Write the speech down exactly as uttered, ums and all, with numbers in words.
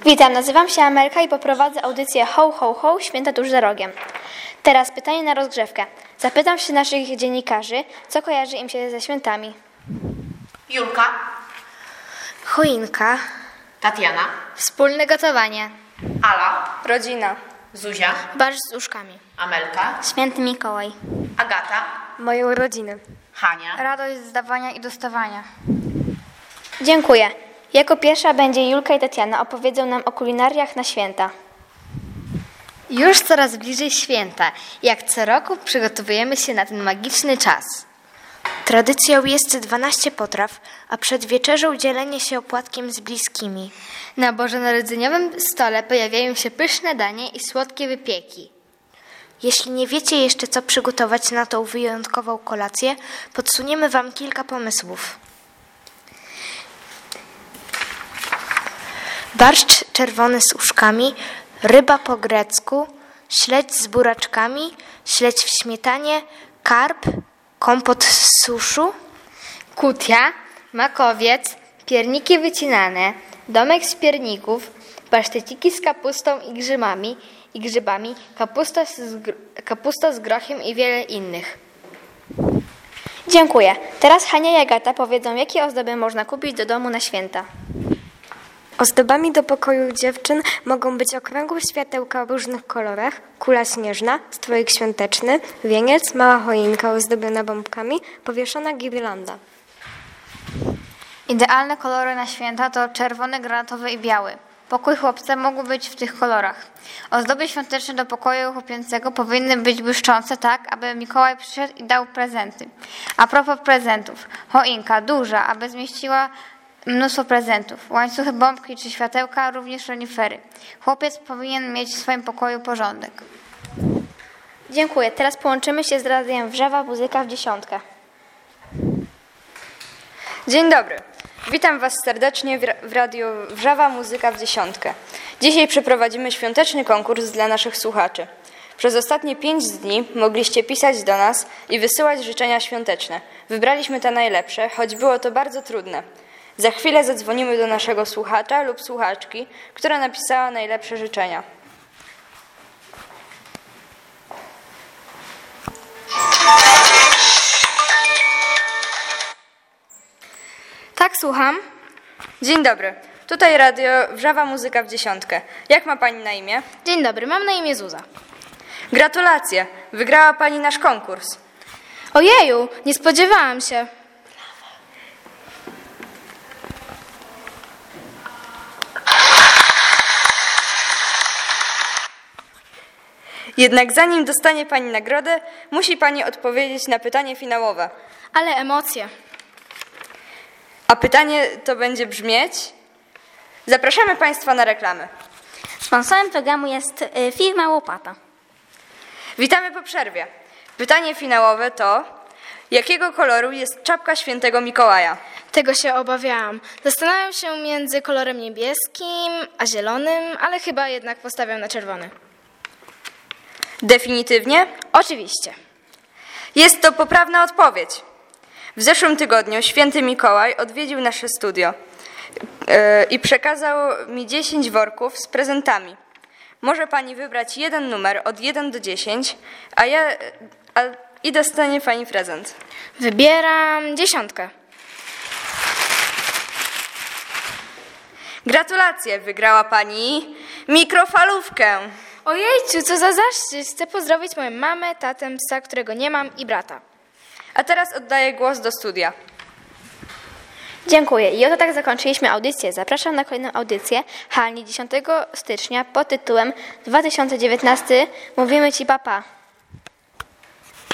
Witam, nazywam się Amelka i poprowadzę audycję Ho, ho, ho, święta tuż za rogiem. Teraz pytanie na rozgrzewkę. Zapytam się naszych dziennikarzy, co kojarzy im się ze świętami. Julka. Choinka. Tatiana. Wspólne gotowanie. Ala. Rodzina. Zuzia. Barszcz z uszkami. Amelka. Święty Mikołaj. Agata. Moje urodziny. Hania. Radość zdawania i dostawania. Dziękuję. Jako pierwsza będzie Julka i Tatiana opowiedzą nam o kulinariach na święta. Już coraz bliżej święta. Jak co roku przygotowujemy się na ten magiczny czas. Tradycją jest dwanaście potraw, a przed wieczerzą dzielenie się opłatkiem z bliskimi. Na bożonarodzeniowym stole pojawiają się pyszne danie i słodkie wypieki. Jeśli nie wiecie jeszcze, co przygotować na tą wyjątkową kolację, podsuniemy Wam kilka pomysłów. Barszcz czerwony z uszkami, ryba po grecku, śledź z buraczkami, śledź w śmietanie, karp, kompot z suszu, Kutia, makowiec, pierniki wycinane, domek z pierników, paszteciki z kapustą i grzybami, i grzybami, kapusta z, gr- kapusta z grochem i wiele innych. Dziękuję. Teraz Hania i Agata powiedzą, jakie ozdoby można kupić do domu na święta. Ozdobami do pokoju dziewczyn mogą być okrągłe światełka o różnych kolorach, kula śnieżna, strój świąteczny, wieniec, mała choinka ozdobiona bombkami, powieszona girlanda. Idealne kolory na święta to czerwony, granatowy i biały. Pokój chłopca mógł być w tych kolorach. Ozdoby świąteczne do pokoju chłopięcego powinny być błyszczące tak, aby Mikołaj przyszedł i dał prezenty. A propos prezentów, choinka duża, aby zmieściła mnóstwo prezentów. Łańcuchy, bombki czy światełka, również renifery. Chłopiec powinien mieć w swoim pokoju porządek. Dziękuję. Teraz połączymy się z radiem Wrzawa Muzyka w dziesiątkę. Dzień dobry. Witam Was serdecznie w, ra- w radiu Wrzawa Muzyka w dziesiątkę. Dzisiaj przeprowadzimy świąteczny konkurs dla naszych słuchaczy. Przez ostatnie pięć dni mogliście pisać do nas i wysyłać życzenia świąteczne. Wybraliśmy te najlepsze, choć było to bardzo trudne. Za chwilę zadzwonimy do naszego słuchacza lub słuchaczki, która napisała najlepsze życzenia. Tak, słucham. Dzień dobry. Tutaj radio Wrzawa Muzyka w dziesiątkę. Jak ma Pani na imię? Dzień dobry, mam na imię Zuza. Gratulacje! Wygrała Pani nasz konkurs. Ojeju, nie spodziewałam się. Jednak zanim dostanie Pani nagrodę, musi Pani odpowiedzieć na pytanie finałowe. Ale emocje. A pytanie to będzie brzmieć... Zapraszamy Państwa na reklamy. Sponsorem programu jest y, firma Łopata. Witamy po przerwie. Pytanie finałowe to... Jakiego koloru jest czapka świętego Mikołaja? Tego się obawiałam. Zastanawiam się między kolorem niebieskim a zielonym, ale chyba jednak postawiam na czerwony. Definitywnie? Oczywiście. Jest to poprawna odpowiedź. W zeszłym tygodniu święty Mikołaj odwiedził nasze studio yy, i przekazał mi dziesięć worków z prezentami. Może Pani wybrać jeden numer od jeden do dziesięciu, a ja a, i dostanie Pani prezent. Wybieram dziesiątkę. Gratulacje, wygrała Pani mikrofalówkę. Ojejciu, co za zaszczyt. Chcę pozdrowić moją mamę, tatę, psa, którego nie mam i brata. A teraz oddaję głos do studia. Dziękuję. I oto tak zakończyliśmy audycję. Zapraszam na kolejną audycję Halni dziesiątego stycznia pod tytułem dwa tysiące dziewiętnasty. Mówimy Ci papa.